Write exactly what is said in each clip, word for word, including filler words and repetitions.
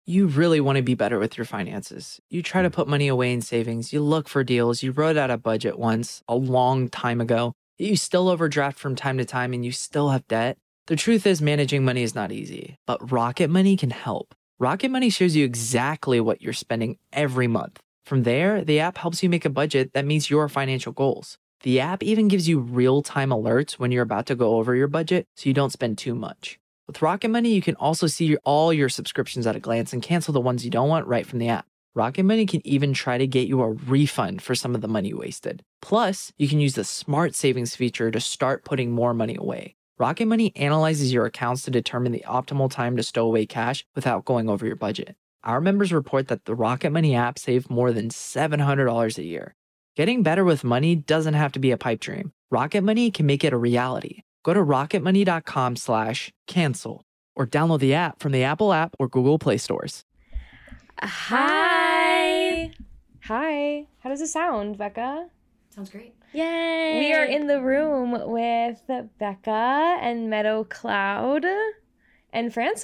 You really want to be better with your finances. You try to put money away in savings, you look for deals, you wrote out a budget once a long time ago, you still overdraft from time to time and you still have debt. The truth is managing money is not easy, but Rocket Money can help. Rocket Money shows you exactly what you're spending every month. From there, the app helps you make a budget that meets your financial goals. The app even gives you real-time alerts when you're about to go over your budget so you don't spend too much. With Rocket Money, you can also see all your subscriptions at a glance and cancel the ones you don't want right from the app. Rocket Money can even try to get you a refund for some of the money you wasted. Plus, you can use the Smart Savings feature to start putting more money away. Rocket Money analyzes your accounts to determine the optimal time to stow away cash without going over your budget. Our members report that the Rocket Money app saved more than seven hundred dollars a year. Getting better with money doesn't have to be a pipe dream. Rocket Money can make it a reality. Go to rocketmoney.com slash cancel or download the app from the Apple app or Google Play stores. Hi. Hi. How does it sound, Becca? Sounds great. Yay. We are in the room with Becca and Meadow Cloud and Francis.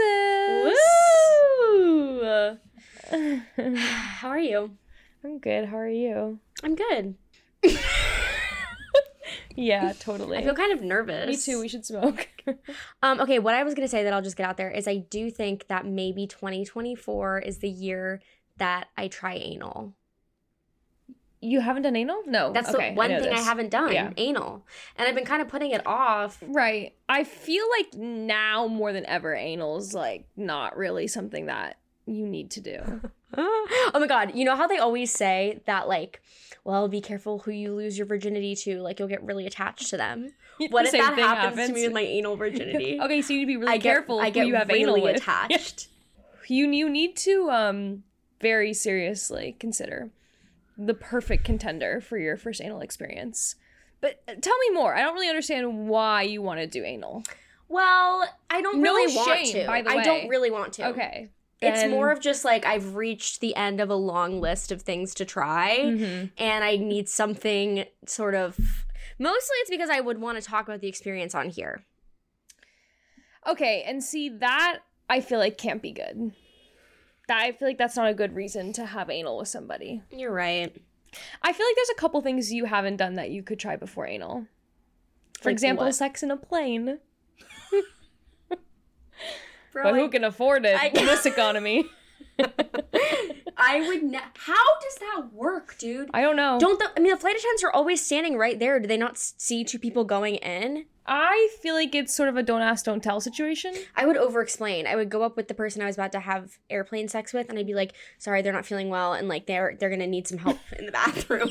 Woo! How are you? I'm good. How are you? I'm good. Yeah, totally. I feel kind of nervous. Me too. We should smoke. um, okay, what I was going to say that I'll just get out there is I do think that maybe twenty twenty-four is the year that I try anal. You haven't done anal? No. That's okay, the one I thing this. I haven't done, yeah. anal. And I've been kind of putting it off. Right. I feel like now more than ever, anal's like not really something that you need to do. Oh my God. You know how they always say that, like, well, be careful who you lose your virginity to. Like, you'll get really attached to them. What if that happens, happens to me with my anal virginity? Okay, so you need to be really I get, careful I get who you have really anal with. attached. you, you need to um very seriously consider the perfect contender for your first anal experience. But tell me more. I don't really understand why you want to do anal. Well, I don't no really shame, want to. By the way. I don't really want to. Okay. It's Then... more of just like I've reached the end of a long list of things to try, mm-hmm. and I need something sort of... Mostly it's because I would want to talk about the experience on here. Okay, and see, that I feel like can't be good. That I feel like that's not a good reason to have anal with somebody. You're right. I feel like there's a couple things you haven't done that you could try before anal. For like example, what? Sex in a plane. Bro, but who I, can afford it I, in this economy? I would ne- How does that work, dude? I don't know. Don't the- I mean, the flight attendants are always standing right there. Do they not see two people going in? I feel like it's sort of a don't ask, don't tell situation. I would over-explain. I would go up with the person I was about to have airplane sex with, and I'd be like, sorry, they're not feeling well, and, like, they're they're gonna need some help in the bathroom.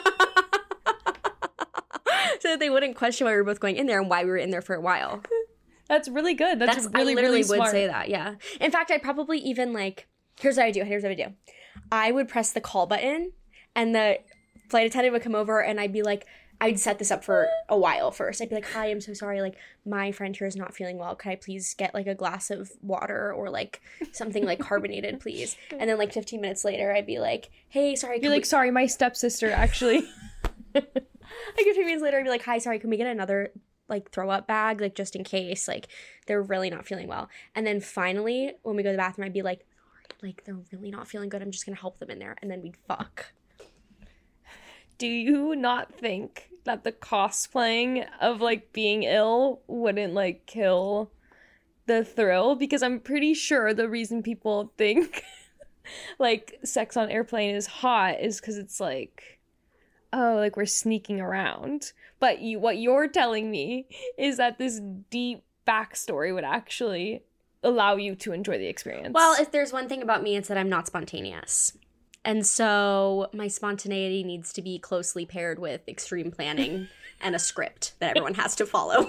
So that they wouldn't question why we were both going in there and why we were in there for a while. That's really good. That's, That's really, I literally really would smart. say that, yeah. In fact, I'd probably even, like, here's what I do, here's what I do. I would press the call button, and the flight attendant would come over, and I'd be like, I'd set this up for a while first. I'd be like, hi, I'm so sorry, like, my friend here is not feeling well. Could I please get, like, a glass of water or, like, something, like, carbonated, please? And then, like, fifteen minutes later, I'd be like, hey, sorry. You're like, we- sorry, my stepsister, actually. Like, fifteen minutes later, I'd be like, hi, sorry, can we get another, like, throw up bag, like, just in case, like, they're really not feeling well. And then finally, when we go to the bathroom, I'd be like, like, they're really not feeling good, I'm just gonna help them in there, and then we'd fuck. Do you not think that the cosplaying of, like, being ill wouldn't, like, kill the thrill? Because I'm pretty sure the reason people think, like, sex on airplane is hot is because it's, like, oh, like, we're sneaking around. But you, what you're telling me is that this deep backstory would actually allow you to enjoy the experience. Well, if there's one thing about me, it's that I'm not spontaneous. And so my spontaneity needs to be closely paired with extreme planning and a script that everyone has to follow.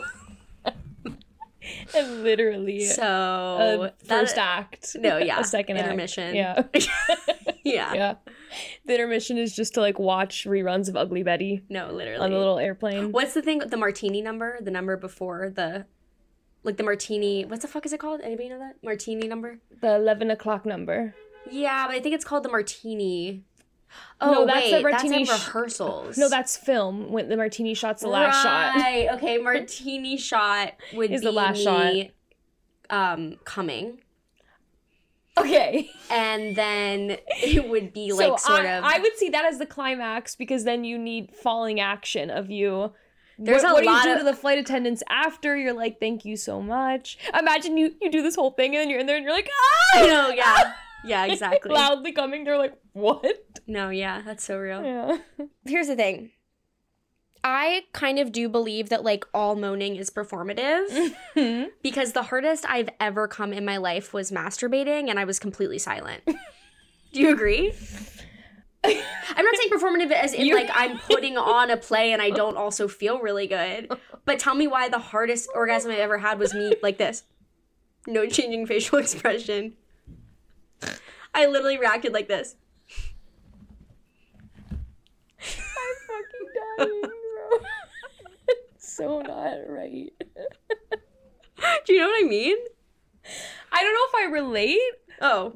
And literally. So. A first that, act. No, yeah. A second intermission. Act. Yeah. Yeah. Yeah. The intermission is just to, like, watch reruns of Ugly Betty. No, literally. On the little airplane. What's the thing with the martini number? The number before the, like, the martini, what's the fuck is it called? Anybody know that? Martini number? The eleven o'clock number. Yeah, but I think it's called the martini. Oh, no, that's wait, the martini that's sh- at rehearsals. No, that's film. When the martini shot's the last shot. Right, okay, martini shot would is be the last me, shot. um, coming. Okay. And then it would be like so sort I, of. I would see that as the climax because then you need falling action of you. There's what, a what lot do you do of- to the flight attendants after? You're like, thank you so much. Imagine you you do this whole thing and then you're in there and you're like, ah! I know, yeah. Yeah, exactly. Loudly coming. They're like, what? No, yeah, that's so real. Yeah. Here's the thing. I kind of do believe that, like, all moaning is performative because the hardest I've ever come in my life was masturbating and I was completely silent. Do you agree? I'm not saying performative as in, You're- like, I'm putting on a play and I don't also feel really good. But tell me why the hardest orgasm I ever had was me like this. No changing facial expression. I literally reacted like this. I'm fucking dying, bro. So not right. Do you know what I mean? I don't know if I relate, Oh.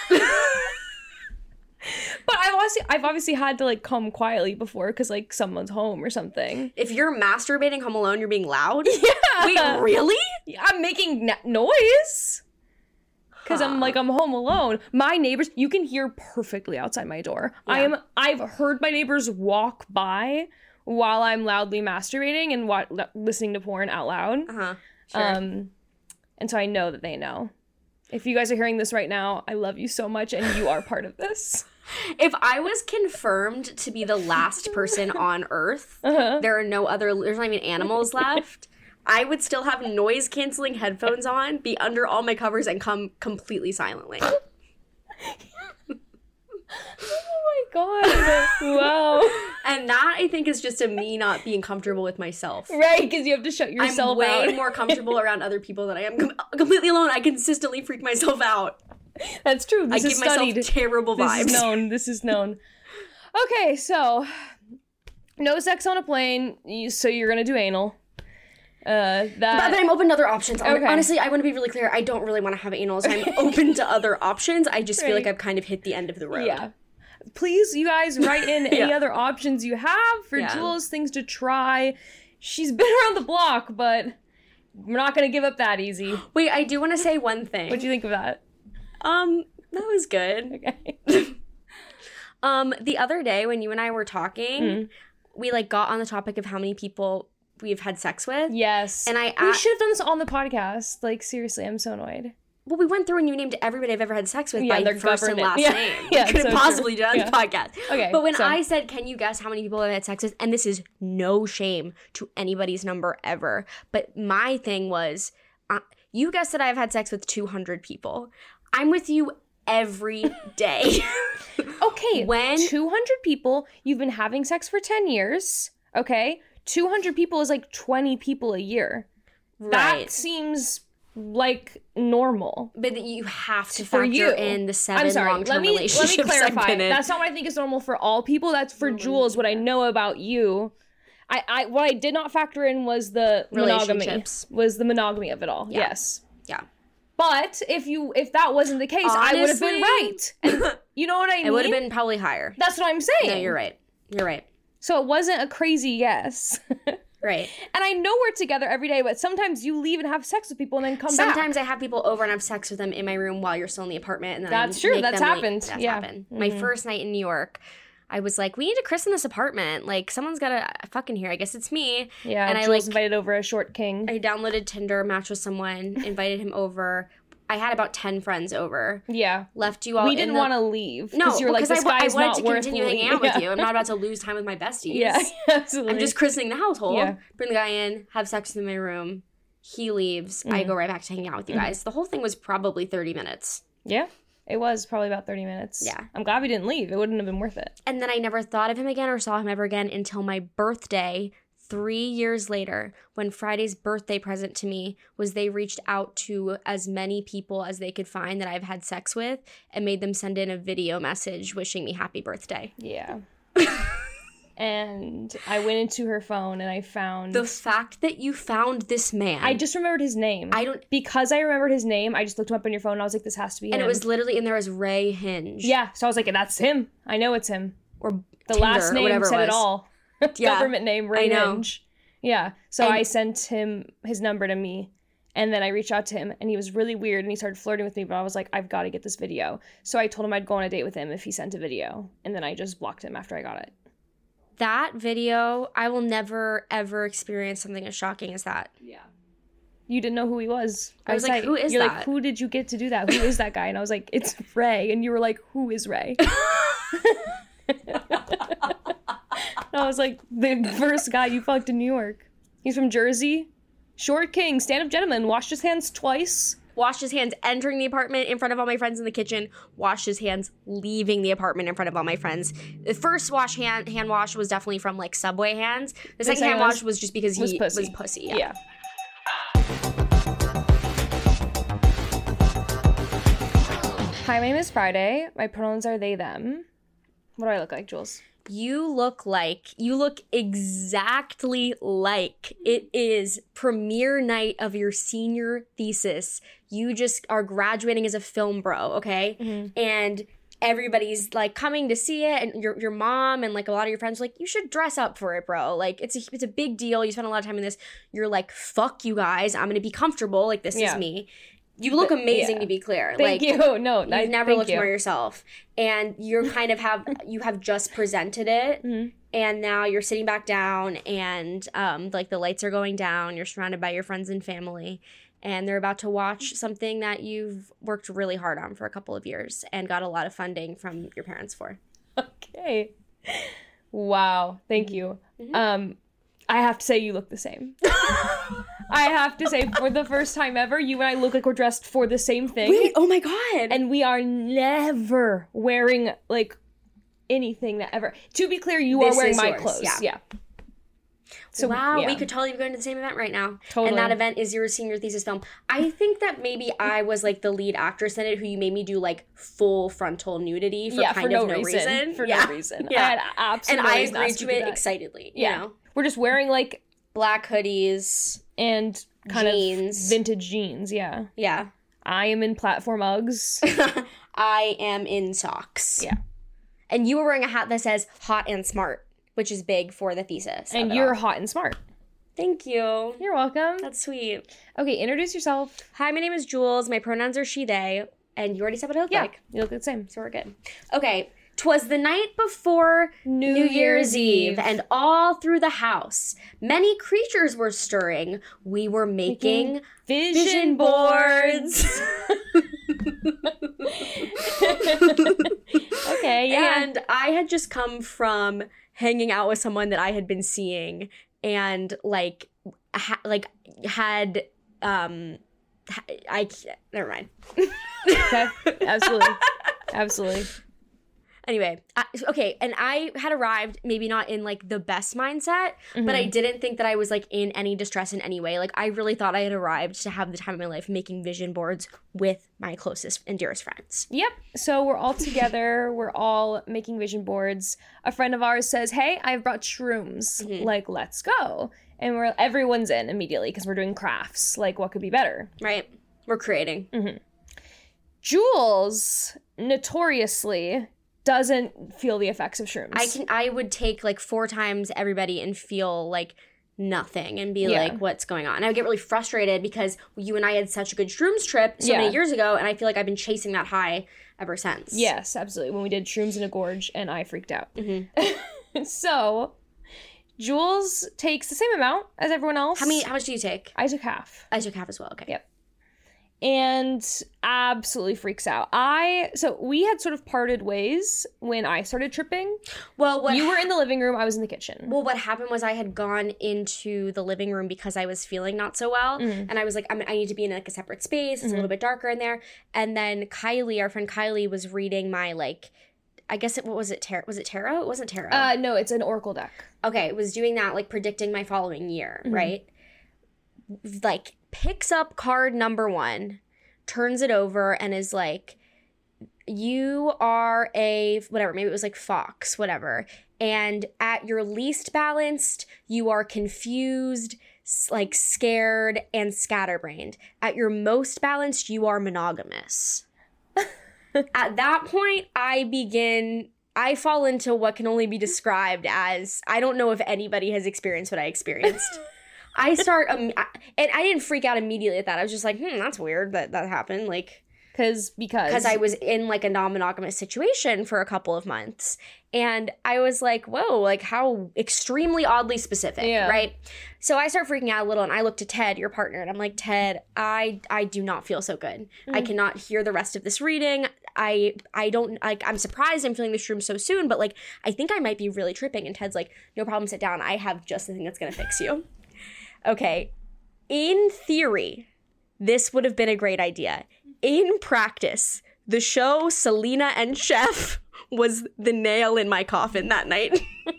but I've obviously I've obviously had to like come quietly before because like someone's home or something. If you're masturbating home alone, you're being loud? Yeah. Wait, really? I'm making na- noise because Huh. I'm like I'm home alone. My neighbors, you can hear perfectly outside my door. I Yeah. am. I've heard my neighbors walk by while I'm loudly masturbating and wa- listening to porn out loud. Uh-huh. Sure. Um, and so I know that they know. If you guys are hearing this right now, I love you so much, and you are part of this. If I was confirmed to be the last person on Earth, Uh-huh. there are no other, there's not even animals left, I would still have noise-canceling headphones on, be under all my covers, and come completely silently. Oh my god! Wow. And that, I think, is just a me not being comfortable with myself. Right, because you have to shut yourself I'm way out. more comfortable around other people than I am com- completely alone. I consistently freak myself out. That's true. This I is give myself studied. terrible This vibes. is known. This is known. Okay, so no sex on a plane. You, so you're gonna do anal. Uh, that. But, but I'm open to other options. Hon- Okay. Honestly, I want to be really clear. I don't really want to have anal, so I'm open to other options. I just feel like Right. I've kind of hit the end of the road. Yeah. Please, you guys, write in any Yeah. other options you have for Yeah. Jules, things to try. She's been around the block, but we're not gonna give up that easy. Wait, I do want to say one thing. What'd you think of that? Um, that was good. Okay. Um, the other day when you and I were talking, Mhm. we like got on the topic of how many people we've had sex with. Yes. And I we a- should have done this on the podcast. Like, seriously, I'm so annoyed. Well, we went through and you named everybody I've ever had sex with Yeah, by their first and government. last Yeah. name. Yeah, We couldn't so possibly true. do that Yeah. on the podcast. Okay, But when so- I said, can you guess how many people I've had sex with? And this is no shame to anybody's number ever. But my thing was, uh, you guessed that I've had sex with two hundred people. I'm with you every day. Okay, When- two hundred people, you've been having sex for ten years, okay? two hundred people is like twenty people a year. That Right. seems like normal. But you have to For factor you. in the seven I'm sorry, long-term let me, let me relationships I've clarify. been in. That's not what I think is normal for all people. That's for Jules, what I know about you. I, I What I did not factor in was the monogamy. Relationships. Was the monogamy of it all. Yeah. Yes. Yeah. But if you if that wasn't the case, I would have been Honestly- right. And you know what I mean? It would have been probably higher. That's what I'm saying. No, you're right. You're right. So it wasn't a crazy guess. Right. And I know we're together every day, but sometimes you leave and have sex with people and then come back. Sometimes I have people over and have sex with them in my room while you're still in the apartment. And then That's I true. make That's them leave. happened. That's Yeah. happened. My Mhm. first night in New York, I was like, we need to christen this apartment. Like, someone's got to fucking here. I guess it's me. Yeah, and I, Jules like- invited over a short king. I downloaded Tinder, matched with someone, invited him over. I had about ten friends over. yeah. Left you all We in didn't the- want to leave. No, because you were like, because this I, wa- I guy's wanted not to worth continue hanging leaving. out with Yeah. you. I'm not about to lose time with my besties. Yeah, absolutely. I'm just christening the household. Yeah. Bring the guy in, have sex in my room. He leaves. I Mhm. go right back to hanging out with you guys. The whole thing was probably thirty minutes. Yeah. It was probably about thirty minutes. Yeah. I'm glad we didn't leave. It wouldn't have been worth it. And then I never thought of him again or saw him ever again until my birthday three years later, when Friday's birthday present to me was they reached out to as many people as they could find that I've had sex with and made them send in a video message wishing me happy birthday. Yeah. And I went into her phone and I found... The fact that you found this man. I just remembered his name. I don't... Because I remembered his name, I just looked him up on your phone and I was like, this has to be him. And it was literally in there as Ray Hinge. Yeah. So I was like, that's him. I know it's him. Or The Tinder, last or name whatever said it it was. all. Yeah, Government name, Ray I know. Hinge. Yeah. So And- I sent him his number to me. And then I reached out to him and he was really weird and he started flirting with me, but I was like, I've got to get this video. So I told him I'd go on a date with him if he sent a video. And then I just blocked him after I got it. That video, I will never, ever experience something as shocking as that. Yeah. You didn't know who he was. I was like, who is You're that? like, who did you get to do that? Who is that guy? And I was like, it's Ray. And you were like, who is Ray? And I was like, the first guy you fucked in New York. He's from Jersey. Short king, stand-up gentleman, washed his hands twice. Washed his hands entering the apartment in front of all my friends in the kitchen. Washed his hands leaving the apartment in front of all my friends. The first wash hand hand wash was definitely from like Subway hands. The second hand wash was just because he was pussy. Was pussy yeah. yeah. Hi, my name is Friday. My pronouns are they, them. What do I look like, Jules? You look like, you look exactly like it is premiere night of your senior thesis. You just are graduating as a film bro, okay? Mm-hmm. And everybody's like coming to see it, and your your mom and like a lot of your friends are like, you should dress up for it, bro. Like it's a it's a big deal. You spend a lot of time in this. You're like, fuck you guys. I'm gonna be comfortable. Like this yeah. is me. You look amazing, yeah. to be clear. Thank like, you. No, you've I, never looked you. more yourself, and you're kind of have you have just presented it, mm-hmm. and now you're sitting back down, and um, like the lights are going down. You're surrounded by your friends and family, and they're about to watch something that you've worked really hard on for a couple of years and got a lot of funding from your parents for. Okay. Wow. Thank you. Mm-hmm. Um, I have to say you look the same. I have to say, for the first time ever, you and I look like we're dressed for the same thing. Wait, oh my God. And we are never wearing, like, anything that ever... To be clear, you this are wearing my yours. Clothes. Yeah. yeah. So, wow, yeah. we could totally be going to the same event right now. Totally. And that event is your senior thesis film. I think that maybe I was, like, the lead actress in it who you made me do, like, full frontal nudity for yeah, kind for of no, no reason. reason. For yeah. no reason. Yeah. I had absolutely And I agreed to it excitedly, you yeah. know? We're just wearing, like... black hoodies. And kind jeans. of vintage jeans, yeah. Yeah. I am in platform Uggs. I am in socks. Yeah. And you were wearing a hat that says hot and smart, which is big for the thesis. And you're hot and smart. Thank you. You're welcome. That's sweet. Okay, introduce yourself. Hi, my name is Jules. My pronouns are she, they. And you already said what I look yeah, like. You look the same. So we're good. Okay. 'Twas the night before New, New Year's, Year's Eve, and all through the house, many creatures were stirring. We were making, making vision, vision boards. Okay, yeah. And I had just come from hanging out with someone that I had been seeing, and like, ha- like had, um, ha- I never mind. Okay, absolutely, absolutely. Anyway, I, okay, and I had arrived maybe not in, like, the best mindset, mm-hmm. but I didn't think that I was, like, in any distress in any way. Like, I really thought I had arrived to have the time of my life making vision boards with my closest and dearest friends. Yep. So we're all together. We're all making vision boards. A friend of ours says, hey, I've brought shrooms. Mm-hmm. Like, let's go. And we're everyone's in immediately because we're doing crafts. Like, what could be better? Right. We're creating. Mm-hmm. Jules, notoriously... doesn't feel the effects of shrooms. I can. I would take like four times everybody and feel like nothing and be yeah. like, what's going on? And I would get really frustrated because you and I had such a good shrooms trip so yeah. many years ago, and I feel like I've been chasing that high ever since. Yes, absolutely. When we did shrooms in a gorge, and I freaked out. Mm-hmm. So, Jules takes the same amount as everyone else. How many? How much do you take? I took half. I took half as well. Okay. Yep. And absolutely freaks out. I, so we had sort of parted ways when I started tripping. Well, what... You were in the living room, I was in the kitchen. Well, what happened was I had gone into the living room because I was feeling not so well. Mm-hmm. And I was like, I'm, I need to be in like a separate space. It's mm-hmm. a little bit darker in there. And then Kylie, our friend Kylie, was reading my like, I guess it, what was it, tarot? Was it tarot? It wasn't tarot. Uh, no, it's an oracle deck. Okay, it was doing that, like predicting my following year, mm-hmm. right? Like, picks up card number one, turns it over, and is like, you are a, whatever, maybe it was like fox, whatever. And at your least balanced, you are confused, like scared, and scatterbrained. At your most balanced, you are monogamous. At that point, I begin... I fall into what can only be described as, I don't know if anybody has experienced what I experienced. I start, um, I- and I didn't freak out immediately at that. I was just like, hmm, that's weird that that happened. Like, Cause, because. because I was in like a non-monogamous situation for a couple of months. And I was like, whoa, like how extremely oddly specific, Yeah. right? So I start freaking out a little and I look to Ted, your partner, and I'm like, Ted, I I do not feel so good. I Mm. cannot hear the rest of this reading. I I don't like I'm surprised I'm feeling this room so soon, but like I think I might be really tripping. And Ted's like, no problem, sit down. I have just the thing that's gonna fix you. Okay. In theory, this would have been a great idea. In practice, the show Selena and Chef was the nail in my coffin that night.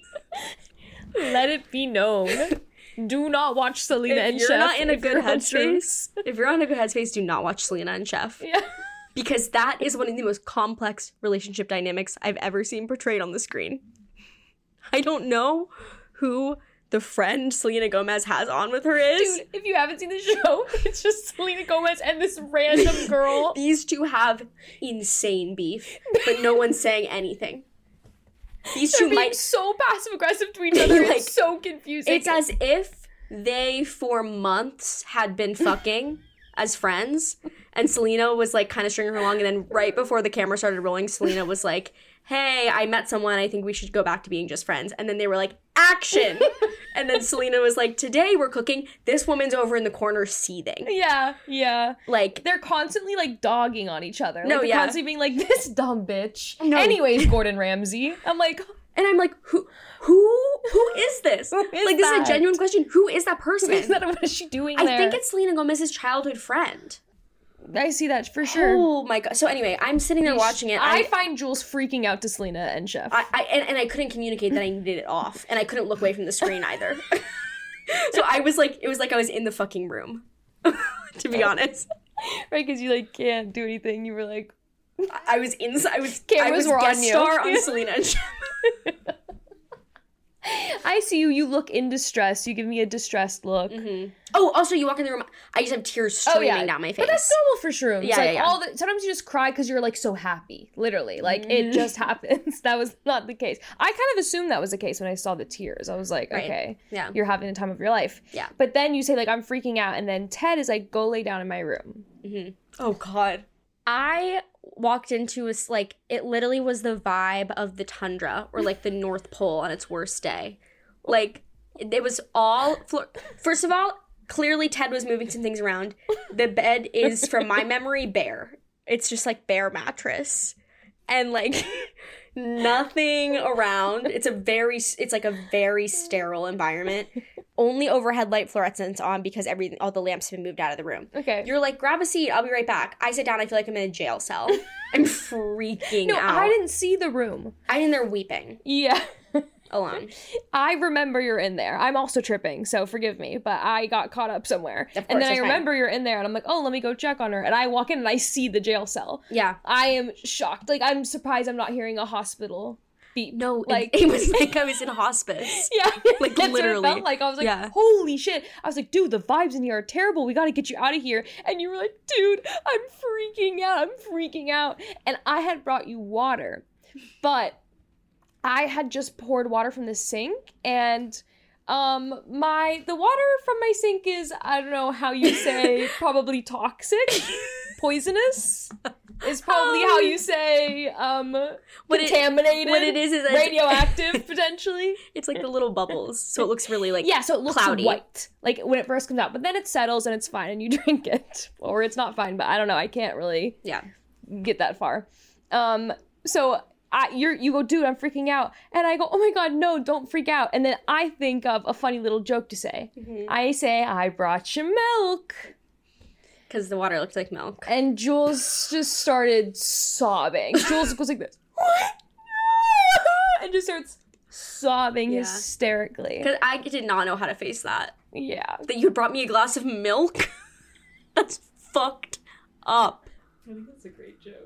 Let it be known. Do not watch Selena If and you're Chef. not in a if good you're on headspace, if you're on a good headspace, do not watch Selena and Chef. Yeah. Because that is one of the most complex relationship dynamics I've ever seen portrayed on the screen. I don't know who the friend Selena Gomez has on with her is. Dude, if you haven't seen the show, it's just Selena Gomez and this random girl. These two have insane beef, but no one's saying anything. These They're two being might. so passive aggressive to each other. Like, It's so confusing. It's as if they, for months, had been fucking as friends, and Selena was like kind of stringing her along, and then right before the camera started rolling, Selena was like, hey, I met someone, I think we should go back to being just friends. And then they were like, action! And then Selena was like, today we're cooking. This woman's over in the corner seething. Yeah, yeah. Like, They're constantly like dogging on each other. No, like, they're yeah. constantly being like, this dumb bitch. No. Anyways, Gordon Ramsay. I'm like, and I'm like, who, who, who is this? Who is like, this is that? a genuine question. Who is that person? is that, what is she doing I there? think it's Selena Gomez's childhood friend. I see that for sure. Oh my god. So anyway, I'm sitting there watching it. I, I, find Jules freaking out to Selena and Chef. I, I and, and I couldn't communicate that I needed it off, and I couldn't look away from the screen either. So I was like, it was like I was in the fucking room, to be honest. Right, because you like can't do anything. You were like, I was inside. I was. Cameras I was were guest on you. star on Selena and Chef. I see you. You look in distress. You give me a distressed look. Oh, also, you walk in the room. I just have tears streaming down my face. But that's normal for shrooms. Yeah, like yeah, yeah. all the sometimes you just cry because you're like so happy. Literally, like it just happens. That was not the case. I kind of assumed that was the case when I saw the tears. I was like, Right. okay, Yeah. you're having the time of your life. Yeah. But then you say like I'm freaking out, and then Ted is like, go lay down in my room. Oh God. I walked into a, like, it literally was the vibe of the tundra or like the North Pole on its worst day. Like, it was all, flo- first of all, clearly Ted was moving some things around. The bed is, from my memory, bare. It's just like bare mattress. And like, nothing around. It's a very, it's like a very sterile environment. Only overhead light fluorescents on because everything, all the lamps have been moved out of the room. Okay. You're like, grab a seat, I'll be right back. I sit down, I feel like I'm in a jail cell. I'm freaking no, out. I didn't see the room. I'm in there weeping Yeah. alone. I remember you're in there. I'm also tripping, so forgive me, but I got caught up somewhere. Of course, and then I that's fine. remember you're in there, and I'm like, oh, let me go check on her. And I walk in and I see the jail cell. Yeah. I am shocked. Like, I'm surprised I'm not hearing a hospital beep. No, like, like it was like I was in hospice. yeah, like, that's what it literally. felt like. I was like, Yeah. holy shit. I was like, dude, the vibes in here are terrible. We got to get you out of here. And you were like, dude, I'm freaking out. I'm freaking out. And I had brought you water, but I had just poured water from the sink, and um my the water from my sink is, I don't know how you say, probably toxic, poisonous is probably how you say um What it- contaminated, what it is is that- radioactive potentially. It's like the little bubbles, so it looks really like Yeah, so it looks cloudy. white, like when it first comes out, but then it settles and it's fine and you drink it, or it's not fine, but I don't know, I can't really Yeah. get that far. Um, so I, you're, you go, dude, I'm freaking out. And I go, oh my God, no, don't freak out. And then I think of a funny little joke to say. Mm-hmm. I say, I brought you milk. Because the water looked like milk. And Jules just started sobbing. Jules goes like this. What? And just starts sobbing Yeah. hysterically. Because I did not know how to face that. Yeah. That you brought me a glass of milk? That's fucked up. I think that's a great joke.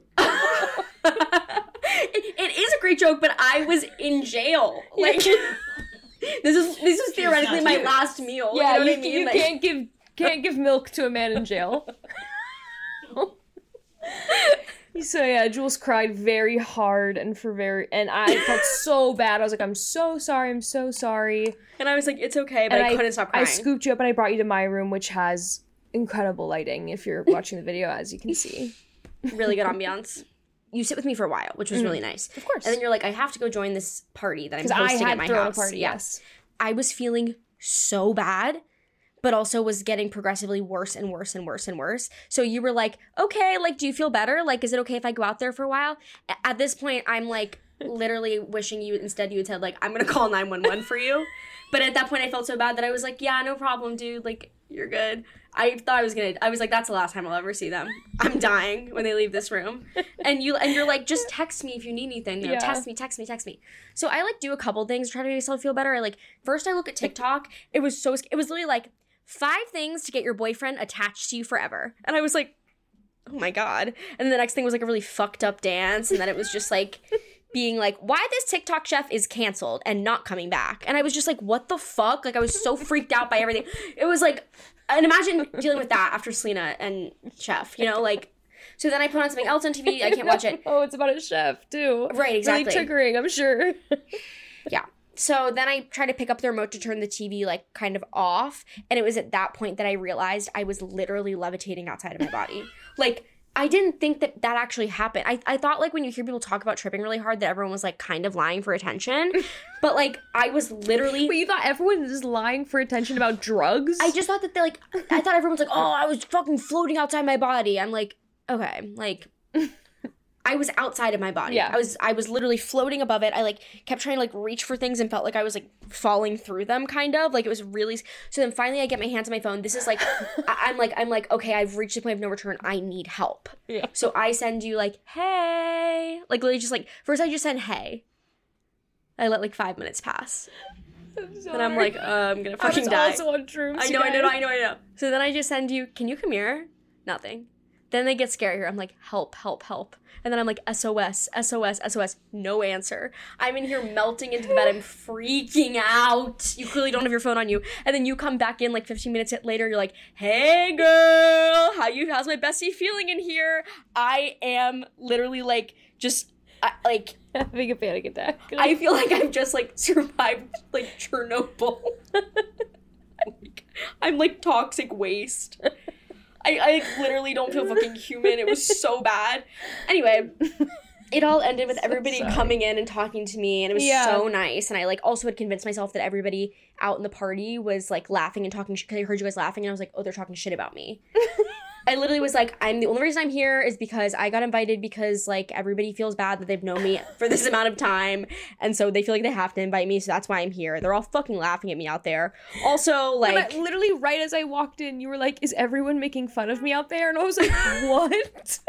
it, it is a great joke, but I was in jail. Like, this is this is theoretically my last meal. Yeah, you know you, what I mean? you Like- can't give can't give milk to a man in jail. So yeah, Jules cried very hard and for very, and I felt so bad. I was like, I'm so sorry, I'm so sorry. And I was like, it's okay, but I, I couldn't stop crying. I scooped you up and I brought you to my room, which has incredible lighting if you're watching the video, as you can see. Really good ambiance. You sit with me for a while, which was mm-hmm. really nice. Of course. And then you're like, I have to go join this party that I'm hosting I had at my thrown house. A party, yes. I was feeling so bad, but also was getting progressively worse and worse and worse and worse. So you were like, okay, like, do you feel better? Like, is it okay if I go out there for a while? At this point, I'm like literally wishing you instead you had said like, I'm going to call nine one one for you. But at that point, I felt so bad that I was like, yeah, no problem, dude. Like, you're good. I thought I was going to, I was like, that's the last time I'll ever see them. I'm dying when they leave this room. And, you, and you're like, just text me if you need anything. You know, yeah. Text me, text me, text me. So I, like, do a couple things to try to make myself feel better. I, like, first I look at TikTok. It was so, it was literally, like, five things to get your boyfriend attached to you forever. And I was like, oh, my God. And then the next thing was, like, a really fucked up dance. And then it was just, like, being like, why this TikTok chef is canceled and not coming back. And I was just like, what the fuck? Like, I was so freaked out by everything. It was, like... And imagine dealing with that after Selena and Chef, you know, like, so then I put on something else on T V, I can't watch it. Oh, it's about a chef, too. Right, exactly. Really triggering, I'm sure. Yeah. So then I tried to pick up the remote to turn the T V, like, kind of off, and it was at that point that I realized I was literally levitating outside of my body. Like, I didn't think that that actually happened. I, I thought, like, when you hear people talk about tripping really hard, that everyone was, like, kind of lying for attention. But, like, I was literally... Wait, you thought everyone was lying for attention about drugs? I just thought that they, like... I thought everyone's like, oh, I was fucking floating outside my body. I'm like, okay, like... I was outside of my body. Yeah. I was I was literally floating above it. I, like, kept trying to, like, reach for things and felt like I was, like, falling through them, kind of. Like, it was really... So then finally I get my hands on my phone. This is, like... I- I'm, like, I'm like, okay, I've reached the point of no return. I need help. Yeah. So I send you, like, hey. Like, literally just, like... First I just send hey. I let, like, five minutes pass. I'm sorry. And I'm like, uh, I'm gonna fucking die. I was also on shrooms. I know, I know, I know, I know. So then I just send you, can you come here? Nothing. Then they get scarier. I'm like, help, help, help. And then I'm like, S O S, S O S, S O S. No answer. I'm in here melting into the bed. I'm freaking out. You clearly don't have your phone on you. And then you come back in like fifteen minutes later. You're like, hey, girl. How you? How's my bestie feeling in here? I am literally like, just, uh, like... having a panic attack. I feel like I've just, like, survived, like, Chernobyl. like, I'm, like, toxic waste. I, I literally don't feel fucking human. It was so bad. Anyway, it all ended with everybody Sorry. coming in and talking to me, and it was yeah. so nice. And I, like, also had convinced myself that everybody out in the party was, like, laughing and talking shit, because I heard you guys laughing, and I was like, oh, they're talking shit about me. I literally was like, I'm the only reason I'm here is because I got invited because, like, everybody feels bad that they've known me for this amount of time, and so they feel like they have to invite me, so that's why I'm here. They're all fucking laughing at me out there. Also, like... I, literally right as I walked in, you were like, is everyone making fun of me out there? And I was like, what?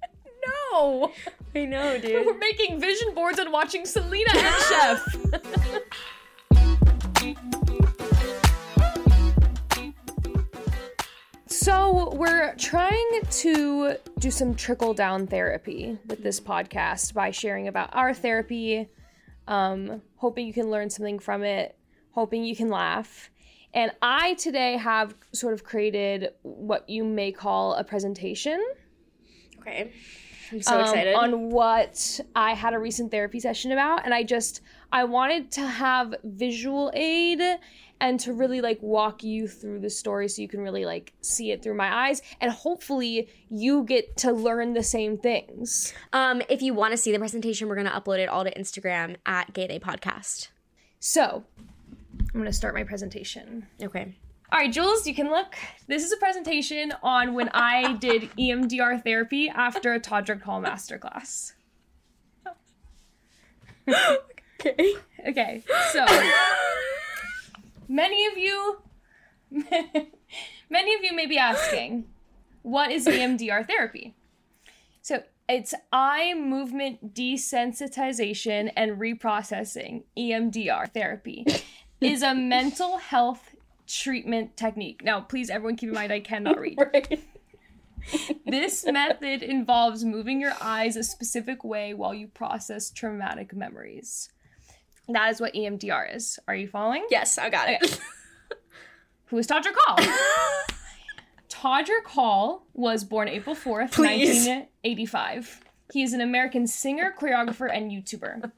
No! I know, dude. We're making vision boards and watching Selena and Chef. So we're trying to do some trickle-down therapy with this podcast by sharing about our therapy, um, hoping you can learn something from it, hoping you can laugh. And I today have sort of created what you may call a presentation. Okay. I'm so um, excited. On what I had a recent therapy session about. And I just, I wanted to have visual aid and to really, like, walk you through the story so you can really, like, see it through my eyes. And hopefully you get to learn the same things. Um, if you want to see the presentation, we're going to upload it all to Instagram at Gay Day Podcast. So, I'm going to start my presentation. Okay. All right, Jules, you can look. This is a presentation on when I did E M D R therapy after a Todrick Hall masterclass. Okay. Okay, so... Many of you, many of you may be asking, what is E M D R therapy? So it's eye movement desensitization and reprocessing. E M D R therapy is a mental health treatment technique. Now, please, everyone keep in mind, I cannot read. Right. This method involves moving your eyes a specific way while you process traumatic memories. That is what E M D R is. Are you following? Yes, I got it. Okay. Who is Todrick Hall? Todrick Hall was born April fourth, Please. nineteen eighty-five. He is an American singer, choreographer, and YouTuber.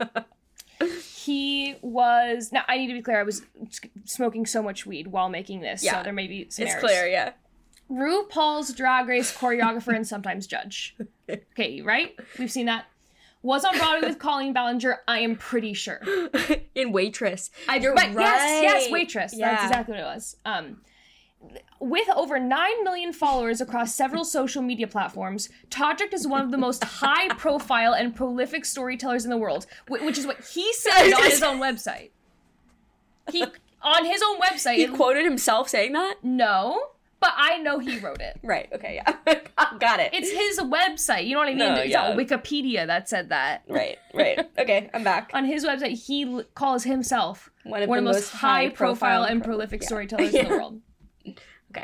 He was... Now, I need to be clear. I was smoking so much weed while making this, Yeah. so there may be some It's errors. clear, yeah. RuPaul's Drag Race choreographer and sometimes judge. Okay, right? We've seen that. Was on Broadway with Colleen Ballinger, I am pretty sure. In Waitress. I, You're but right. Yes, yes, Waitress. Yeah. That's exactly what it was. Um, with over nine million followers across several social media platforms, Todrick is one of the most high-profile and prolific storytellers in the world, wh- which is what he said on his own website. He on his own website. He quoted himself saying that? No, but I know he wrote it. Right, okay, yeah. Got it. It's his website. You know what I mean? No, it's yeah. not Wikipedia that said that. Right, right. Okay, I'm back. On his website, he l- calls himself One of one the of the most most high high-profile profile and pro- prolific yeah. storytellers Yeah. in the world. Okay.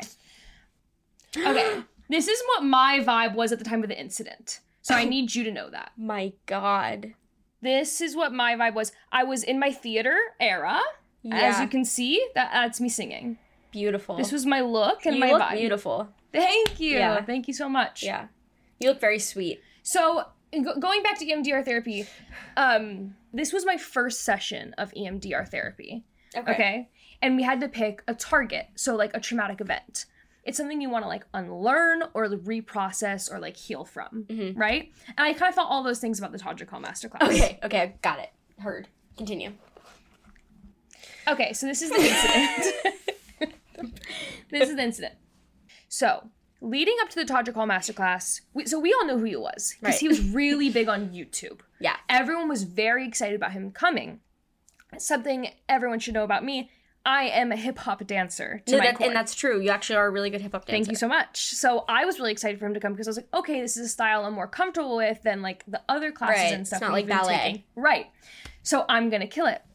Okay, this is what my vibe was at the time of the incident. So I need you to know that. My God. This is what my vibe was. I was in my theater era. As Yeah. you can see, that that's me singing. Beautiful. This was my look and you my look vibe. beautiful. Thank you. Yeah. Thank you so much. Yeah. You look very sweet. So go- going back to E M D R therapy, um, this was my first session of E M D R therapy. Okay. Okay. And we had to pick a target. So like a traumatic event. It's something you want to like unlearn or reprocess or like heal from. Mm-hmm. Right? And I kind of felt all those things about the Todrick Hall Masterclass. Okay, okay, got it. Heard. Continue. Okay, so this is the incident. This is the incident. So, leading up to the Todrick Hall Masterclass, we, so we all know who he was. Because Right. he was really big on YouTube. Yeah. Everyone was very excited about him coming. Something everyone should know about me, I am a hip-hop dancer to No, my that, core. and that's true. You actually are a really good hip hop dancer. Thank you so much. So I was really excited for him to come because I was like, okay, this is a style I'm more comfortable with than like the other classes Right. and stuff. It's not we've like been ballet. taking. Right. So I'm gonna kill it.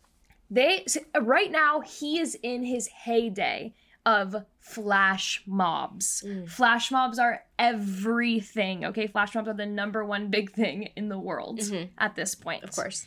They so right now he is in his heyday of flash mobs. Mm. Flash mobs are everything. Okay, flash mobs are the number one big thing in the world Mhm. at this point. Of course.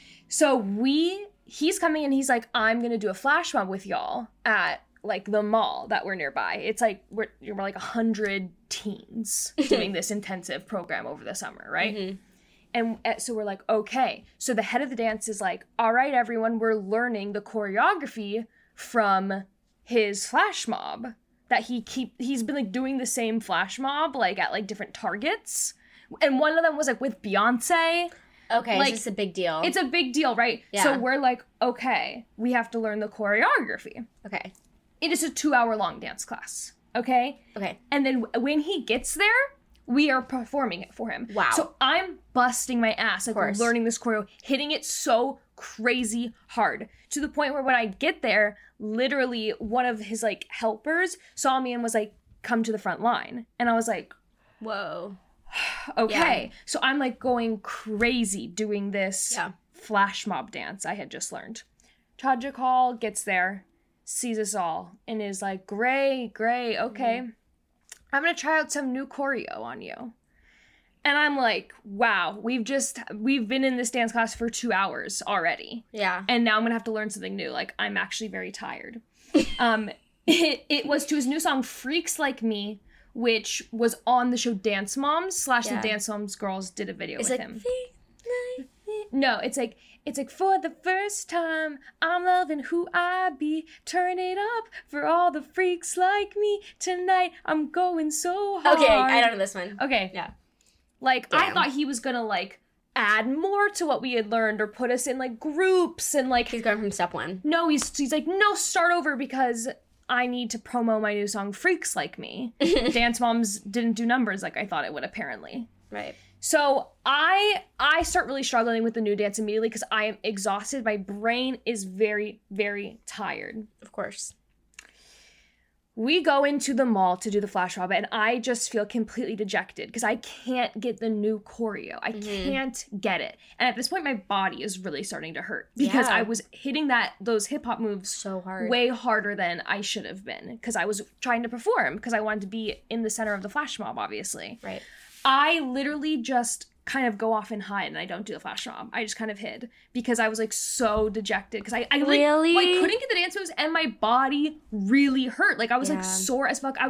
So we, he's coming and he's like, I'm gonna do a flash mob with y'all at like the mall that we're nearby. It's like we're we're like a hundred teens doing this intensive program over the summer, right? Mhm. And uh, so we're like, okay. So the head of the dance is like, all right, everyone, we're learning the choreography from his flash mob that he keep he's been like doing the same flash mob like at like different targets. And one of them was like with Beyonce. Okay, Like, so it's a big deal. It's a big deal, right? Yeah. So we're like, okay, we have to learn the choreography. okay. It is a two hour long dance class, okay? Okay. And then when he gets there, we are performing it for him. Wow. So I'm busting my ass, like course. learning this choreo, hitting it so crazy hard to the point where when I get there, literally one of his like helpers saw me and was like, come to the front line. And I was like, Whoa. okay. So I'm like going crazy doing this Yeah. flash mob dance I had just learned. Todrick Hall gets there, sees us all, and is like, great, great, okay. Mm-hmm. I'm gonna try out some new choreo on you. And I'm like, wow, we've just, we've been in this dance class for two hours already. Yeah. And now I'm gonna have to learn something new. Like, I'm actually very tired. um, it, it was to his new song, Freaks Like Me, which was on the show Dance Moms, slash Yeah. the Dance Moms girls did a video It's with like, him. "Feel No, it's like, it's like, for the first time, I'm loving who I be. Turn it up for all the freaks like me. Tonight, I'm going so hard. Okay, I don't know this one. Okay. Yeah. Like, I Damn. thought he was gonna, like, add more to what we had learned or put us in, like, groups and, like, He's going from step one. no, he's, he's like, no, start over because I need to promo my new song, Freaks Like Me. Dance Moms didn't do numbers like I thought it would, apparently. Right. So I I start really struggling with the new dance immediately because I am exhausted. My brain is very, very tired. Of course. We go into the mall to do the flash mob, and I just feel completely dejected because I can't get the new choreo. I Mhm. can't get it. And at this point, my body is really starting to hurt because Yeah. I was hitting that those hip hop moves So hard. way harder than I should have been because I was trying to perform because I wanted to be in the center of the flash mob, obviously. Right. I literally just kind of go off and hide and I don't do the flash mob. I just kind of hid because I was like so dejected because I, I like, Really? like couldn't get the dance moves and my body really hurt. Like I was Yeah. like sore as fuck. I was like,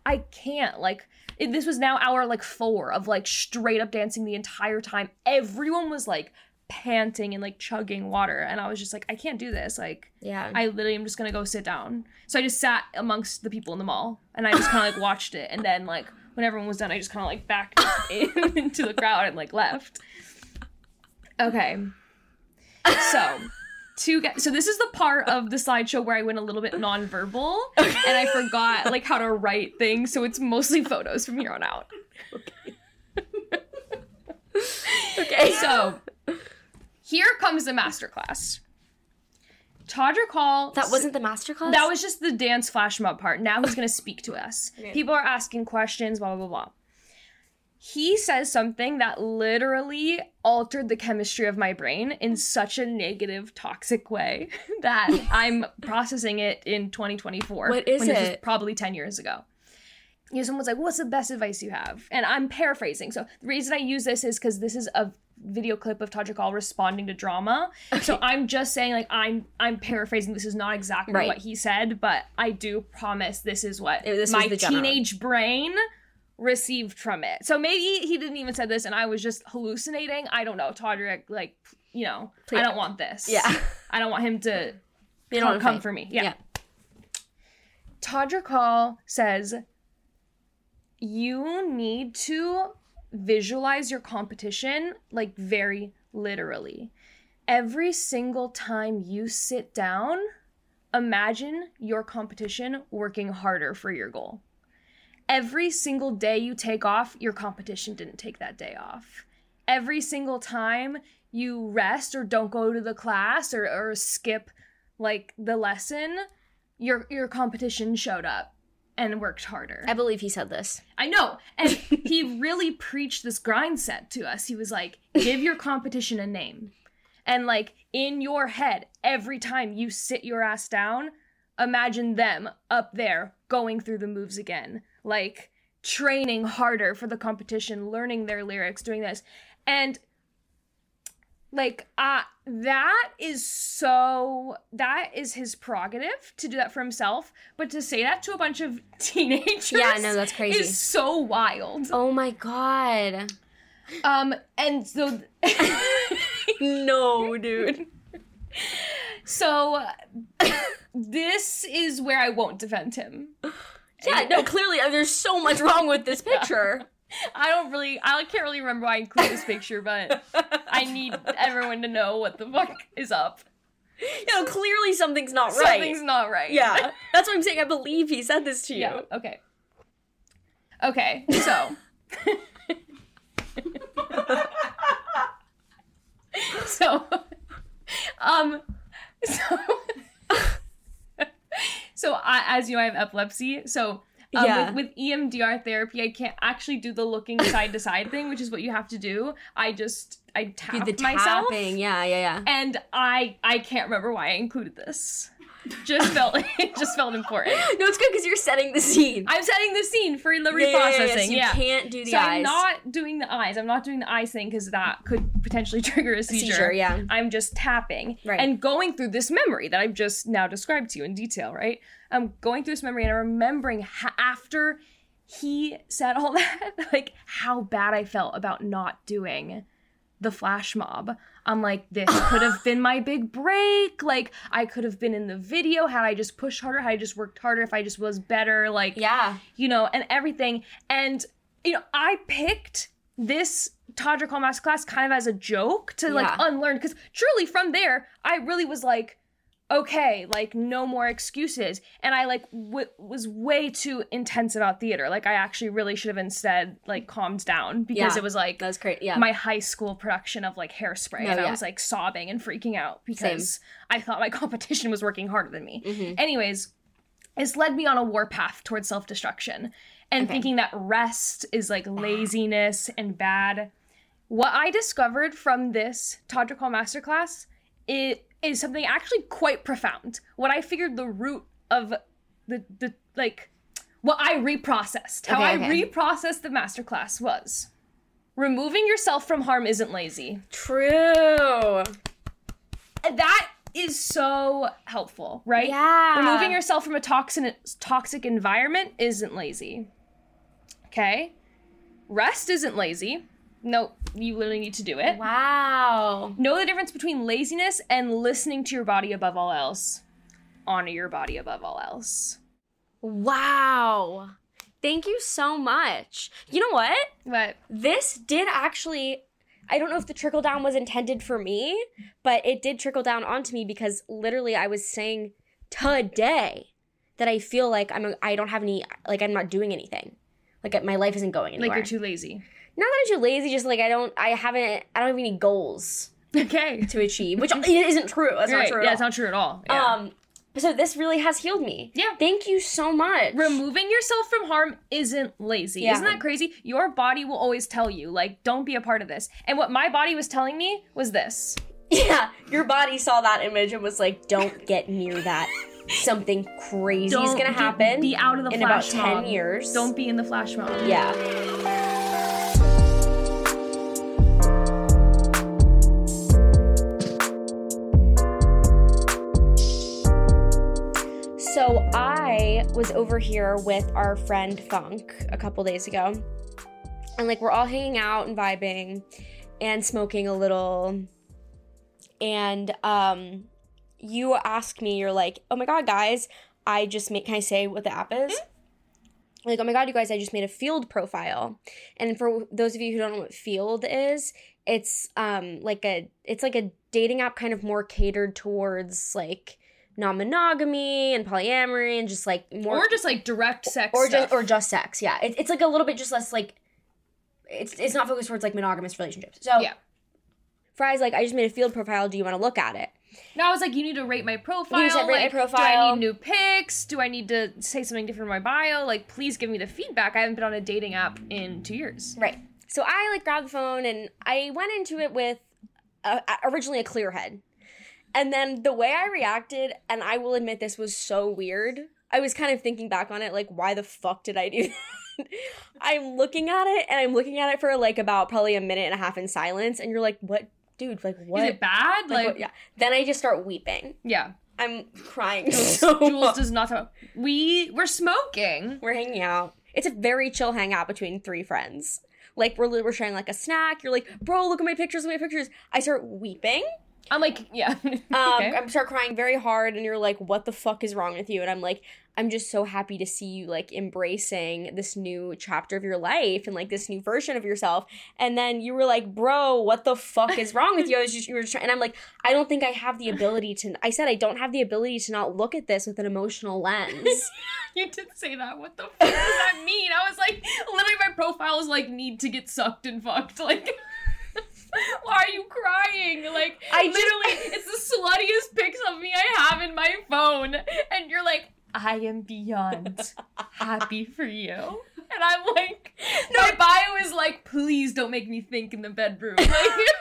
I can't. Like, it, this was now hour, like, four of, like, straight up dancing the entire time. Everyone was, like, panting and, like, chugging water. And I was just like, I can't do this. Like, Yeah. I literally am just gonna go sit down. So I just sat amongst the people in the mall. And I just kind of, like, watched it. And then, like, when everyone was done, I just kind of, like, backed in, into the crowd and, like, left. Okay. So... To get, so this is the part of the slideshow where I went a little bit nonverbal, okay. and I forgot like how to write things, so it's mostly photos from here on out. Okay. Okay. So here comes the masterclass. Todrick Hall. That wasn't the masterclass? That was just the dance flash mob part. Now he's going to speak to us. Okay. People are asking questions, blah, blah, blah, blah. He says something that literally altered the chemistry of my brain in such a negative, toxic way that I'm processing it in twenty twenty-four. What is when it? This was probably ten years ago. You know, someone's like, what's the best advice you have? And I'm paraphrasing. So the reason I use this is because this is a video clip of Todrick Hall responding to drama. Okay. So I'm just saying, like, I'm I'm paraphrasing. This is not exactly right. what he said, but I do promise this is what This my the teenage brain received from it. So maybe he didn't even say this and I was just hallucinating. I don't know. Todrick, like, you know, Please. I don't want this. Yeah. I don't want him to you come, don't come for me. Yeah. yeah. Todrick Hall says, you need to visualize your competition, like, very literally. Every single time you sit down, imagine your competition working harder for your goal. Every single day you take off, your competition didn't take that day off. Every single time you rest or don't go to the class or, or skip, like, the lesson, your your competition showed up and worked harder. I believe he said this. I know. And he really preached this grind set to us. He was like, give your competition a name. And, like, in your head, every time you sit your ass down, imagine them up there going through the moves again. Like, training harder for the competition, learning their lyrics, doing this. And, like, uh, that is so, that is his prerogative to do that for himself. But to say that to a bunch of teenagers yeah, no, that's crazy. is so wild. Oh my God. Um, and so... No, dude. So, this is where I won't defend him. Yeah, no, clearly uh, there's so much wrong with this picture. I don't really, I can't really remember why I included this picture, but I need everyone to know what the fuck is up. You know, clearly something's not right. Something's not right. Yeah, that's what I'm saying. I believe he said this to you. Yeah, okay. Okay, so. so, um, so. So, I, as you know, I have epilepsy. So, um, yeah. with, with E M D R therapy, I can't actually do the looking side to side thing, which is what you have to do. I just, I tap the myself. Tapping. Yeah, yeah, yeah. And I, I can't remember why I included this. Just felt, it just felt important. No, it's good because you're setting the scene. I'm setting the scene for the reprocessing. Yeah, yeah, yeah, so you yeah. can't do the so eyes. I'm not doing the eyes. I'm not doing the eyes thing because that could potentially trigger a seizure. seizure, yeah. I'm just tapping right. and going through this memory that I've just now described to you in detail, right? I'm going through this memory and I'm remembering ha- after he said all that, like, how bad I felt about not doing the flash mob. I'm like, this could have been my big break. Like, I could have been in the video had I just pushed harder, had I just worked harder, if I just was better, like, yeah, you know, and everything. And, you know, I picked this Todrick Hall Masterclass kind of as a joke to, like, yeah. unlearn. Because truly, from there, I really was like, okay, like, no more excuses. And I, like, w- was way too intense about theater. Like, I actually really should have instead, like, calmed down because yeah, it was, like, that's great. Yeah, my high school production of, like, Hairspray. No, and yeah. I was, like, sobbing and freaking out because Same. I thought my competition was working harder than me. Mm-hmm. Anyways, it's led me on a warpath towards self-destruction and okay. thinking that rest is, like, laziness and bad. What I discovered from this Todrick Hall Masterclass, it is something actually quite profound. What I figured the root of the, the like, what I reprocessed, how okay, I okay. reprocessed the masterclass was, removing yourself from harm isn't lazy. True. That is so helpful, right? Yeah. Removing yourself from a toxic toxic environment isn't lazy. Okay? Rest isn't lazy. No, you literally need to do it. Wow. Know the difference between laziness and listening to your body above all else. Honor your body above all else. Wow. Thank you so much. You know what? What? This did actually, I don't know if the trickle down was intended for me, but it did trickle down onto me because literally I was saying today that I feel like I'm a, I don't have any, like I'm not doing anything. Like my life isn't going anywhere. Like you're too lazy. Not that I'm too lazy, just like I don't, I haven't, I don't have any goals Okay. to achieve, which isn't true. That's Right. not true at Yeah, all. it's not true at all. Yeah. Um, so this really has healed me. Yeah. Thank you so much. Removing yourself from harm isn't lazy. Yeah. Isn't that crazy? Your body will always tell you, like, don't be a part of this. And what my body was telling me was this. Yeah, your body saw that image and was like, don't get near that. Something crazy is Don't gonna get- happen. Be out of the in flash about ten mob. years. Don't be in the flash mob. Yeah. So I was over here with our friend Funk a couple days ago. And like we're all hanging out and vibing and smoking a little. And um you ask me, you're like, oh my god, guys, I just made, can I say what the app is? Mm-hmm. Like, oh my god, you guys, I just made a Field profile. And for those of you who don't know what Field is, it's um like a, it's like a dating app kind of more catered towards like non-monogamy and polyamory and just like more. Or just like direct sex Or stuff. just, or just sex, yeah. It, it's like a little bit just less like, it's it's not focused towards like monogamous relationships. So, Yeah. Fry's like, I just made a Field profile, do you want to look at it? Now I was like, you need to rate my profile. You said rate my like, profile. Do I need new pics? Do I need to say something different in my bio? Like, please give me the feedback. I haven't been on a dating app in two years. Right. So I like grabbed the phone and I went into it with a, originally a clear head. And then the way I reacted, and I will admit this was so weird. I was kind of thinking back on it, like, why the fuck did I do that? I'm looking at it and I'm looking at it for like about probably a minute and a half in silence. And you're like, what? Dude, like what? Is it bad? Like, Like, what? Yeah. Then I just start weeping. yeah. I'm crying so Jules much. does not talk. We, we're smoking. We're hanging out. It's a very chill hangout between three friends. Like, we're, we're sharing, like, a snack. You're like, bro, look at my pictures, look at my pictures. I start weeping. I'm like, yeah. Um, Okay. I start crying very hard, and you're like, what the fuck is wrong with you? And I'm like, I'm just so happy to see you, like, embracing this new chapter of your life and, like, this new version of yourself. And then you were like, bro, what the fuck is wrong with you? I was just, you were just trying, and I'm like, I don't think I have the ability to, I said, I don't have the ability to not look at this with an emotional lens. You did say that. What the fuck does that mean? I was like, literally my profile is like, need to get sucked and fucked. Like, why are you crying? Like, I just- literally, it's the sluttiest pics of me I have in my phone. And you're like, I am beyond happy for you. And I'm like, my bio is like, please don't make me think in the bedroom. Like,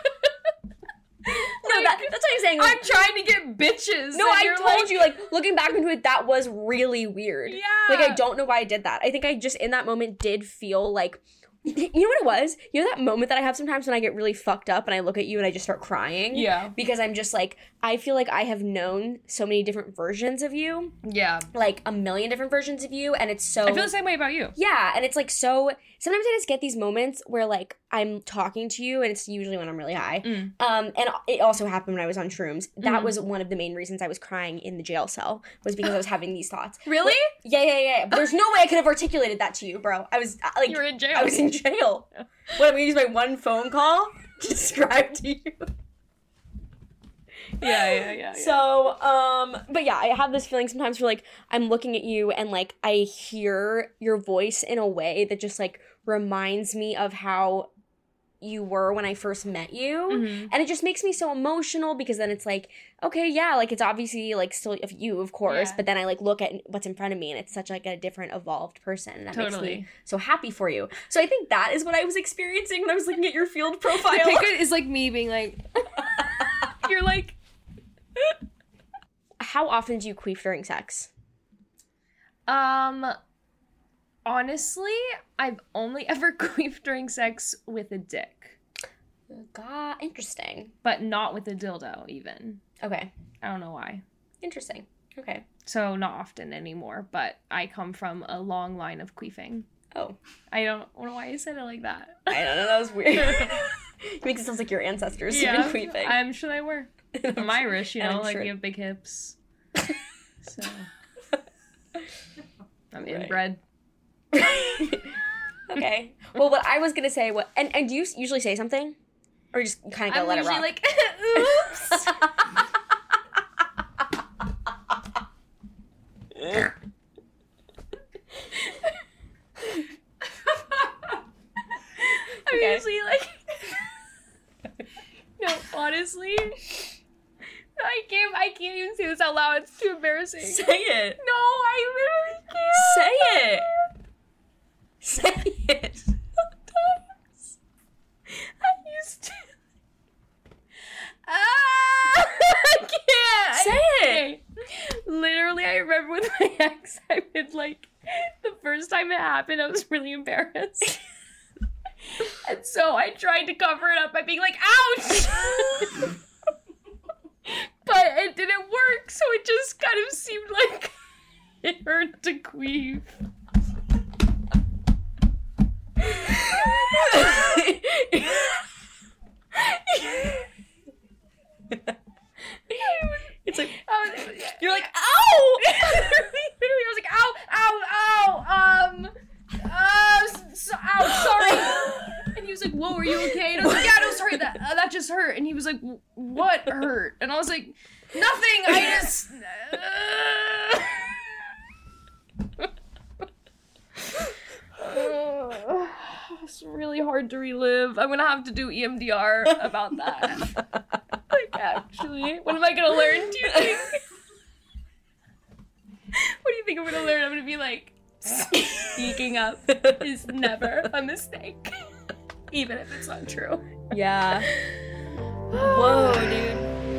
No, that, that's what I'm saying. Like, I'm trying to get bitches. no, and I you're told like, you, like, looking back into it, that was really weird. Yeah. Like, I don't know why I did that. I think I just, in that moment, did feel like, you know what it was? You know that moment that I have sometimes when I get really fucked up and I look at you and I just start crying? Yeah. Because I'm just like, I feel like I have known so many different versions of you, Yeah. like a million different versions of you, and it's so... I feel the same way about you. Yeah, and it's like so... Sometimes I just get these moments where like I'm talking to you, and it's usually when I'm really high. Mm. Um, and it also happened when I was on shrooms. That Mhm. was one of the main reasons I was crying in the jail cell, was because I was having these thoughts. Really? Yeah, yeah, yeah. But there's no way I could have articulated that to you, bro. I was uh, like, You were in jail. I was in jail. What, I'm gonna use my one phone call to describe to you? Yeah, yeah, yeah. yeah. So, um, but yeah, I have this feeling sometimes where like I'm looking at you and like I hear your voice in a way that just like reminds me of how you were when I first met you. Mhm. And it just makes me so emotional because then it's like, okay, yeah, like it's obviously like still of you, of course, Yeah. but then I like look at what's in front of me and it's such like a different evolved person. And that makes Totally. me so happy for you. So I think that is what I was experiencing when I was looking at your Field The profile. pic is like me being like, you're like, How often do you queef during sex? um, honestly, I've only ever queefed during sex with a dick. God, interesting. But not with a dildo, even. Okay. I don't know why. Interesting. Okay. So not often anymore, but I come from a long line of queefing. Oh. I don't know why I said it like that. I don't know, that was weird. It makes it sound like your ancestors Yeah, have been queefing. I'm sure they were. I'm Irish, you know, I'm like sure. we have big hips. So I'm Right. inbred. Okay. Well, what I was gonna say, what and, and do you usually say something? Or you just kind of gotta I'm let it usually rock? like, oops. I'm Okay. usually like, no, honestly, I can't. I can't even say this out loud. It's too embarrassing. Say it. No, I literally can't. Say it. Say it. Sometimes I used to. Ah, I can't. Say I it. can't. Literally, I remember with my ex, I would like the first time it happened, I was really embarrassed. And so I tried to cover it up by being like, ouch! But it didn't work, so it just kind of seemed like it hurt to queef. It's like, I was, you're like, ow! Literally, I was like, ow, ow, ow, um, uh, so, ow, sorry. And he was like, whoa, are you okay? And I was like, yeah, no, sorry, that, uh, that just hurt. And he was like, what hurt? And I was like, nothing, I just, uh... It's really hard to relive. I'm gonna have to do E M D R about that. Like, actually, what am I gonna learn, do you think? What do you think I'm gonna learn? I'm gonna be like, speaking up is never a mistake. Even if it's not true. Yeah. Whoa, dude.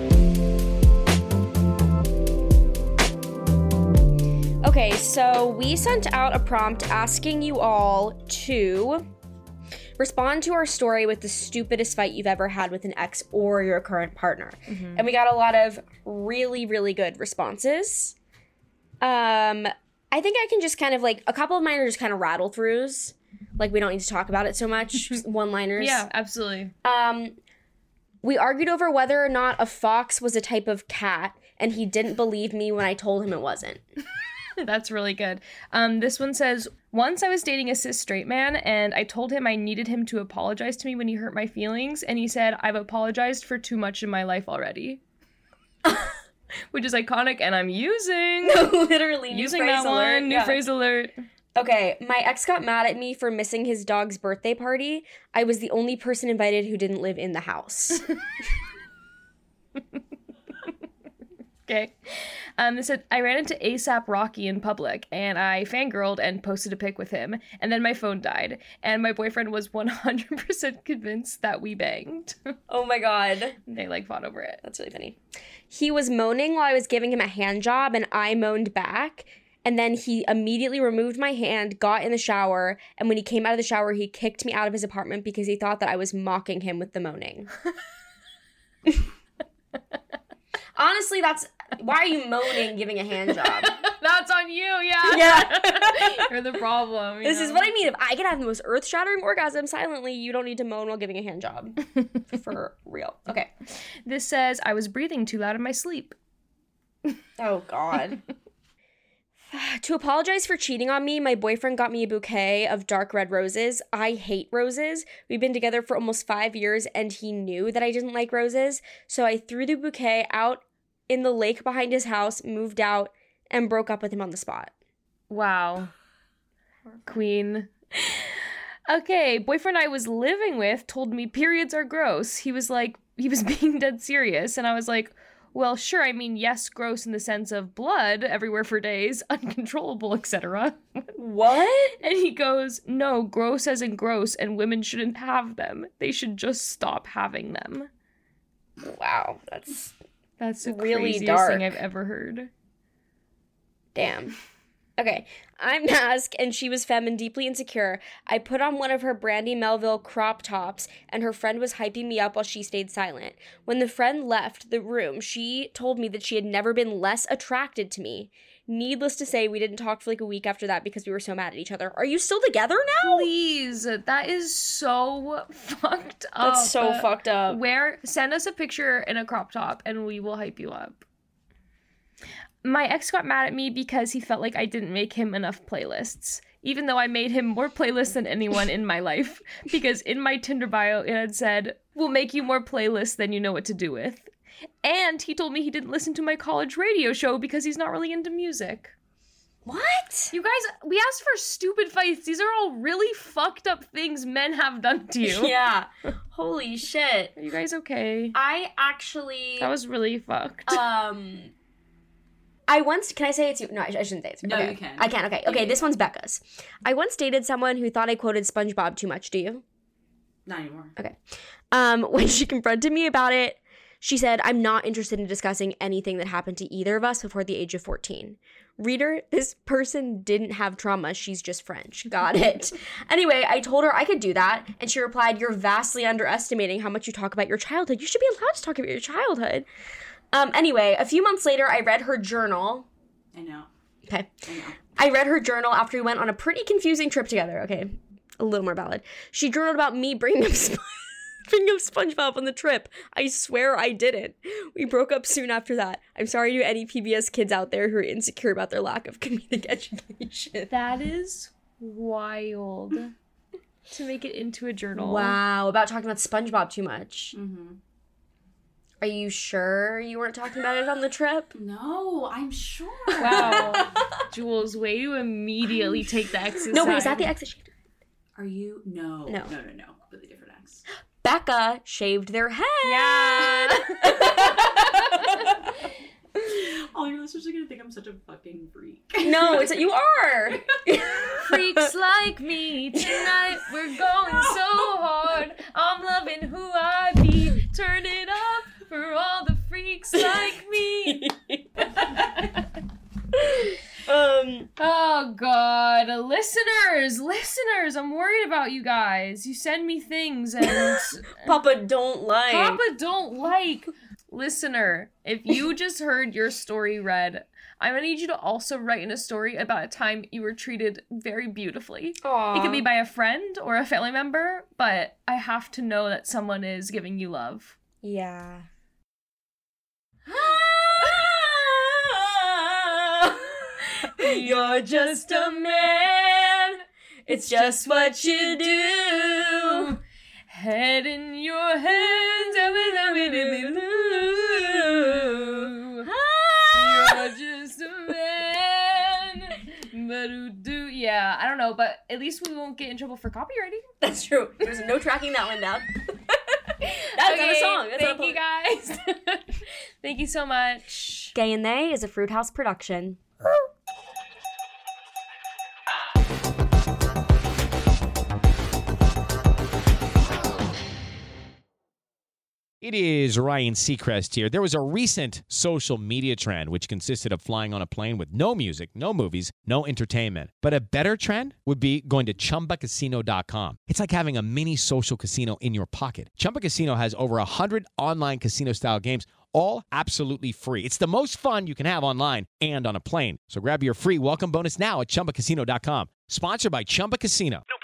Okay, so we sent out a prompt asking you all to respond to our story with the stupidest fight you've ever had with an ex or your current partner. Mm-hmm. And we got a lot of really, really good responses. Um, I think I can just kind of like, a couple of mine are just kind of rattle throughs. Like, we don't need to talk about it so much. One-liners. Yeah, absolutely. Um, we argued over whether or not a fox was a type of cat, and he didn't believe me when I told him it wasn't. That's really good. Um, this one says, once I was dating a cis straight man, and I told him I needed him to apologize to me when he hurt my feelings, and he said, I've apologized for too much in my life already. Which is iconic, and I'm using... Literally, new using phrase that alert. one, new Yeah. phrase alert. Okay, my ex got mad at me for missing his dog's birthday party. I was the only person invited who didn't live in the house. Okay. Um, they said, I ran into ASAP Rocky in public, and I fangirled and posted a pic with him, and then my phone died, and my boyfriend was one hundred percent convinced that we banged. Oh my god. They, like, fought over it. That's really funny. He was moaning while I was giving him a hand job, and I moaned back, and then he immediately removed my hand, got in the shower, and when he came out of the shower, he kicked me out of his apartment because he thought that I was mocking him with the moaning. Honestly, that's... Why are you moaning giving a hand job? That's on you, yeah. Yeah. You're the problem. you This know? is what I mean. If I can have the most earth-shattering orgasm silently, you don't need to moan while giving a hand job. For real. Okay. This says, I was breathing too loud in my sleep. Oh, God. To apologize for cheating on me, my boyfriend got me a bouquet of dark red roses. I hate roses. We've been together for almost five years, and he knew that I didn't like roses. So I threw the bouquet out in the lake behind his house, moved out, and broke up with him on the spot. Wow. Queen. Okay, boyfriend I was living with told me periods are gross. He was like, he was being dead serious, and I was like, well, sure, I mean, yes, gross in the sense of blood everywhere for days, uncontrollable, et cetera. What? And he goes, no, gross as in gross, and women shouldn't have them. They should just stop having them. Wow, that's That's the really craziest dark. thing I've ever heard. Damn. Okay, I'm Mask, and she was femme and deeply insecure. I put on one of her Brandy Melville crop tops, and her friend was hyping me up while she stayed silent. When the friend left the room, she told me that she had never been less attracted to me. Needless to say, we didn't talk for like a week after that because we were so mad at each other. Are you still together now? Please, that is so fucked up. That's so fucked up. Where send us a picture in a crop top and we will hype you up. My ex got mad at me because he felt like I didn't make him enough playlists, even though I made him more playlists than anyone in my life. Because in my Tinder bio, it had said, "We'll make you more playlists than you know what to do with." And he told me he didn't listen to my college radio show because he's not really into music. What? You guys, we asked for stupid fights. These are all really fucked up things men have done to you. Yeah. Holy shit. Are you guys okay? I actually... That was really fucked. Um... I once, can I say it's you? No, I, I shouldn't say it's No, okay. you can. I can, okay. Okay, this one's Becca's. I once dated someone who thought I quoted SpongeBob too much. Do you? Not anymore. Okay. Um, when she confronted me about it, she said, "I'm not interested in discussing anything that happened to either of us before the age of fourteen. Reader, this person didn't have trauma. She's just French. Got it." Anyway, I told her I could do that, and she replied, "You're vastly underestimating how much you talk about your childhood. You should be allowed to talk about your childhood." Um, anyway, a few months later, I read her journal. I know. Okay. I know. I read her journal after we went on a pretty confusing trip together. Okay, a little more valid. She journaled about me bringing up, Sp- bringing up SpongeBob on the trip. I swear I didn't. We broke up soon after that. I'm sorry to any P B S kids out there who are insecure about their lack of comedic education. That is wild. To make it into a journal. Wow, about talking about SpongeBob too much. Mm-hmm. Are you sure you weren't talking about it on the trip? No, I'm sure. Wow. Jules, way to immediately take the ex's No, wait, side. is that the ex that shaved? Are you? No. No. No, no, no. Completely different ex. Becca shaved their head. Yeah. All your listeners are gonna think I'm such a fucking freak. No, it's you are. Freaks like me, tonight we're going so hard. I'm loving who I be. Turn it up for all the freaks like me. um. Oh God, listeners, listeners, I'm worried about you guys. You send me things and Papa don't like. Papa don't like. Listener, if you just heard your story read, I'm gonna need you to also write in a story about a time you were treated very beautifully. Aww. It could be by a friend or a family member, but I have to know that someone is giving you love. Yeah. You're just a man. It's just what you do. Head in your hands. You're just a man. Ba-do-do. Yeah, I don't know, but at least we won't get in trouble for copywriting. That's true. There's no tracking that one down. That's okay, not a song. That's thank not a you guys. Thank you so much. Gay and They is a Fruit House production. It is Ryan Seacrest here. There was a recent social media trend which consisted of flying on a plane with no music, no movies, no entertainment. But a better trend would be going to Chumba Casino dot com. It's like having a mini social casino in your pocket. Chumba Casino has over one hundred online casino-style games, all absolutely free. It's the most fun you can have online and on a plane. So grab your free welcome bonus now at Chumba Casino dot com. Sponsored by Chumba Casino. No